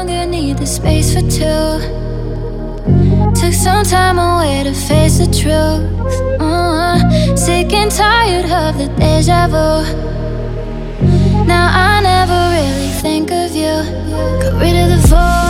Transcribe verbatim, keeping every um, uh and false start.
longer need the space for two. Took some time away to face the truth. uh, Sick and tired of the deja vu. Now I never really think of you. Got rid of the voice